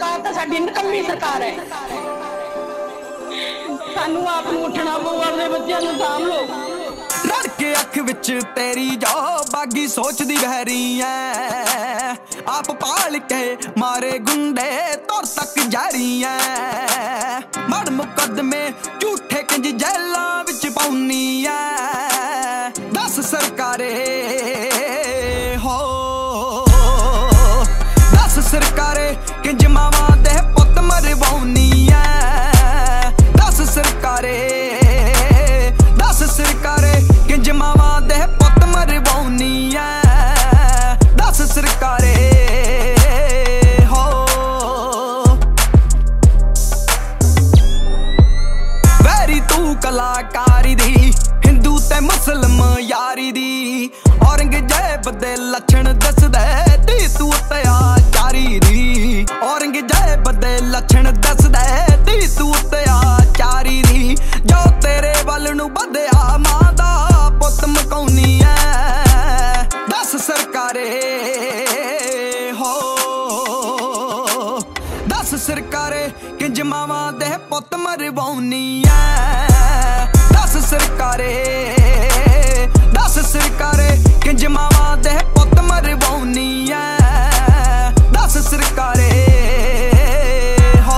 सरकार तो साडी निकम्मी सरकार है। सानू आप उठना पऊ, अपने बच्चों नूं साम लो। रड़ के अख विच तेरी जो बागी सोचदी बहरी है, आप पाल के मारे गुंडे तौर तक जारी है। मड़ मुकदमे झूठे किंज जेलां विच पाउनी है, दस सरकारे हो दस सरकारे किंज मावां दे पुत मरवाउनी है। दस सरकारे किंज मावां दे पुत मरवाउनी है। दस सरकारे हो वैरी तू कलाकारी दी, हिंदू ते मुस्लिम यारी दी। औरंगजेब दे लछण दसदे धी तू अत्याचारी दी। औरंगजेब दे लछण दसदे धी तू अत्याचारी दी। जो तेरे वल नूं बधया मां दा पुत मकाउनी है। दस सरकारे हो दस सरकारे किंज मावां दे पुत मरवाउनी है। दस सरकारे किंज मावां दे पुत मरवाउनी है। दस सरकारे हो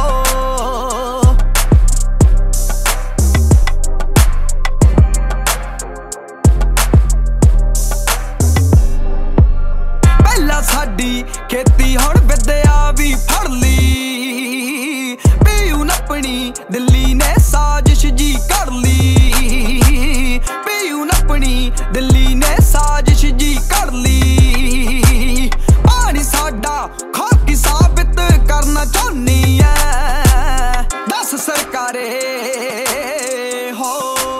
पहला साडी खेती हुण विद्या भी फड़ ली। पीयू नपनी दिल्ली ने साजिश जी कर ली। पीयू नपनी दिल्ली ने साजिश जी कर ली। पानी साडा खाकी साबित करना चाहनी है। दस सरकारे हो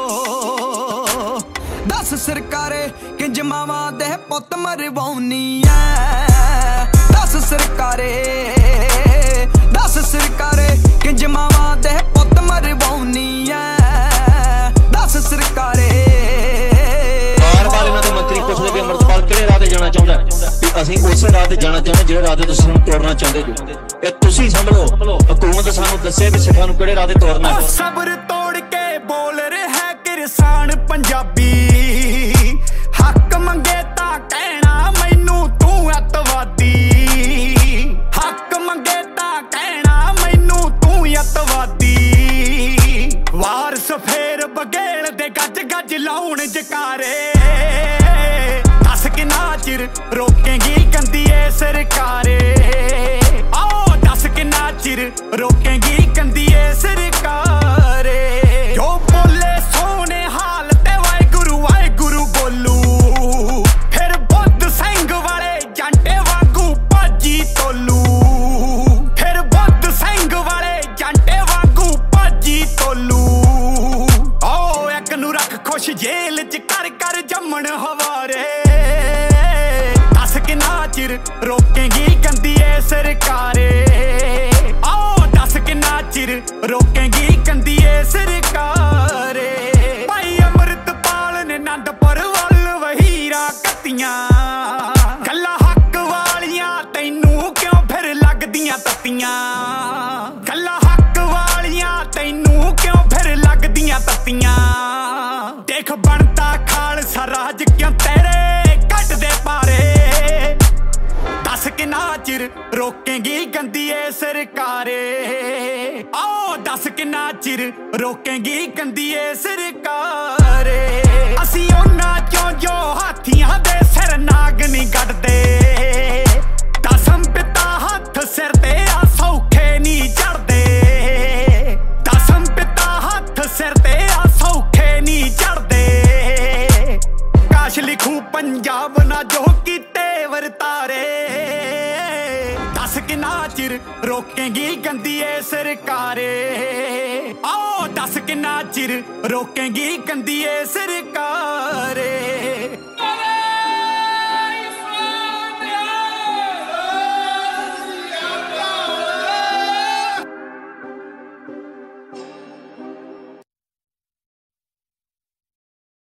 दस सरकारे किंज मावां दे पुत मरवाउनी है। दस सरकारे किंज मावां दे पुत मरवाउनी है। दस सरकारे बार-बार इन्हां दे मंत्री पुछदे कि अमृतपाल किहड़े राह ते जाना चाहुंदा है। ਅਸੀਂ ਉਸੇ ਰਾਹ ਤੇ ਜਾਣਾ ਚਾਹੁੰਦੇ ਜਿਹੜੇ ਰਾਹ ਤੇ ਤੁਸੀਂ ਸਾਨੂੰ ਤੋੜਨਾ ਚਾਹੁੰਦੇ ਜੋ। ਇਹ ਤੁਸੀਂ ਸੰਭਲੋ, ਹਕੂਮਤ ਸਾਨੂੰ ਦੱਸੇ ਵੀ ਸਿੱਖਾਂ ਨੂੰ ਕਿਹੜੇ ਰਾਹ ਤੇ ਤੋੜਨਾ ਹੈ। ਸਬਰ ਤੋੜ ਕੇ ਬੋਲ ਰਿਹਾ ਕਿਰਸਾਨ ਪੰਜਾਬੀ। ਹੱਕ ਮੰਗੇ ਤਾਂ ਕਹਿਣਾ ਮੈਨੂੰ ਤੂੰ ਅੱਤਵਾਦੀ। ਹੱਕ ਮੰਗੇ ਤਾਂ ਕਹਿਣਾ ਮੈਨੂੰ ਤੂੰ ਅੱਤਵਾਦੀ। ਵਾਰਸ ਫੇਰ ਬਗੇਲ ਦੇ ਗੱਜ ਗੱਜ ਲਾਉਣ ਜਕਾਰੇ। दस किन्ना चिर रोकेंगी गंदी ए सरकारे। आओ दस किन्ना चिर रोकेंगी गंदी ए सरकारे। जो बोले सोने हाल ते वाहे गुरु बोलू। फिर बुद्ध सिंह वाले जांटे वांगू भाजी तोलू। फिर बुद्ध सिंह वाले जांटे वांगू भाजी तोलू। आओ एक नू रख खुश जेल च कर जमन हवारे। चिर रोकेंगी गंदी ए सरकारे। आओ दस किन्ना चिर रोकेंगी गंदी ए सरकारे। भाई अमृतपाल ने आनंदपुर वल वहीरा कत्तियां। गल्लां हक वालियां तैनू क्यों फिर लगदियां तत्तियां। गल्लां हक वालियां तैनू क्यों फिर लगदियां तत्तियां। देख बनता खालसा राज क्यों तेरे कट दे पारे। दस किन्ना चिर रोकेंगी गंदी ए सरकारे। आओ दस किन्ना चिर रोकेंगी गंदी ए सरकारे। असी उन्हां चों जो हाथियां दे सिर नाग नहीं गढ़दे। दसम पिता हथ सिर ते आ सौखे नहीं चढ़दे। दसम पिता हथ सिर ते आ सौखे नहीं चढ़दे। काश लिखू पंजाब ना जो कीते वरतारे। दस किन्ना चिर रोकेंगी गंदी ए सरकारे। आओ दस किन्ना चिर रोकेंगी गंदी ए सरकारे।